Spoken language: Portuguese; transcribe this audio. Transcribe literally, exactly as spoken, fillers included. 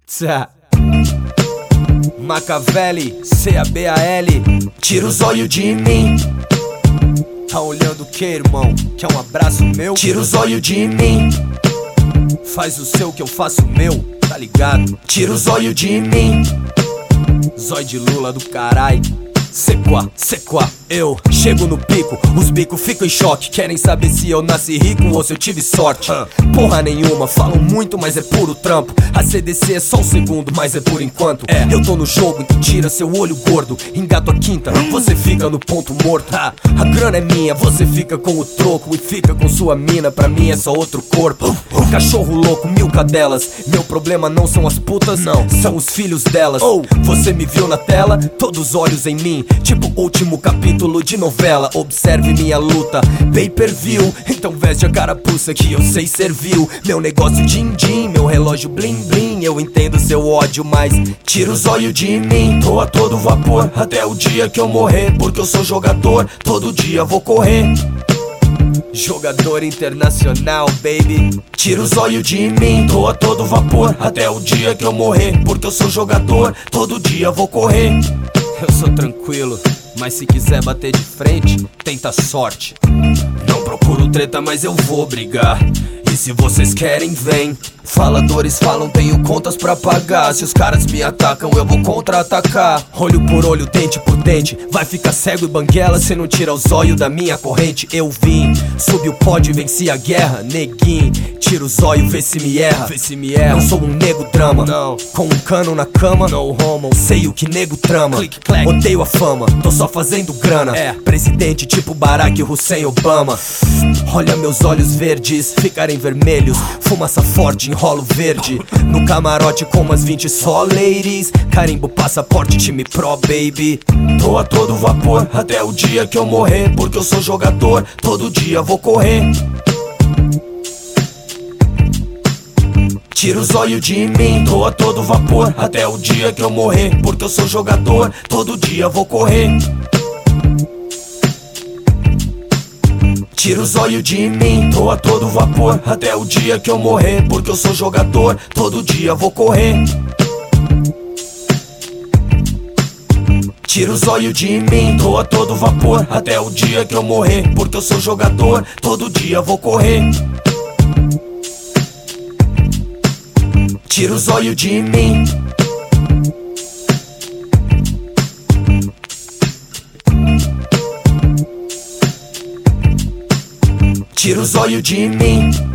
Tsa. Machiavelli, C A B A L. Tira os olhos de mim. Tá olhando o que, irmão? Quer um abraço meu? Tira os olhos de mim. Faz o seu que eu faço o meu, tá ligado? Tira os olhos de mim. Zói de Lula do carai. Sequá, sequá, eu chego no pico, os bicos ficam em choque. Querem saber se eu nasci rico ou se eu tive sorte. Porra nenhuma, falam muito, mas é puro trampo. A C D C é só um segundo, mas é por enquanto. É, eu tô no jogo, então tira seu olho gordo. Engato a quinta, você fica no ponto morto. A grana é minha, você fica com o troco e fica com sua mina, pra mim é só outro corpo. Cachorro louco, mil cadelas. Meu problema não são as putas, não, são os filhos delas. Você me viu na tela, todos os olhos em mim, tipo último capítulo de novela. Observe minha luta, pay per view. Então veste a carapuça que eu sei serviu. Meu negócio din-din, meu relógio blim blim. Eu entendo seu ódio, mas tira os olhos de mim. Tô a todo vapor, até o dia que eu morrer. Porque eu sou jogador, todo dia vou correr. Jogador internacional, baby. Tira os olhos de mim. Tô a todo vapor, até o dia que eu morrer. Porque eu sou jogador, todo dia vou correr. Eu sou tranquilo, mas se quiser bater de frente, tenta sorte. Não procuro treta, mas eu vou brigar. E se vocês querem, vem. Faladores falam, tenho contas pra pagar. Se os caras me atacam, eu vou contra-atacar. Olho por olho, dente por dente. Vai ficar cego e banguela se não tira os olhos da minha corrente. Eu vim, subi o pódio e venci a guerra. Neguinho, tira os olhos, vê se me erra. Vê se me erra. Não sou um nego drama, não. Com um cano na cama, no homo. Sei o que nego trama. Click, clack. Odeio a fama, tô só fazendo grana. É. Presidente tipo Barack Hussein Obama. Olha meus olhos verdes ficarem vermelhos. Fumaça forte, enrolo verde. No camarote com umas vinte só ladies. Carimbo, passaporte, time pro, baby. Tô a todo vapor, até o dia que eu morrer. Porque eu sou jogador, todo dia vou correr. Tira os olhos de mim. Tô a todo vapor, até o dia que eu morrer. Porque eu sou jogador, todo dia vou correr. Tira os olhos de mim. Tô a todo vapor, até o dia que eu morrer. Porque eu sou jogador, todo dia vou correr. Tira os olhos de mim. Tô a todo vapor, até o dia que eu morrer. Porque eu sou jogador, todo dia vou correr. Tira os olhos de mim. Tira os olhos de mim.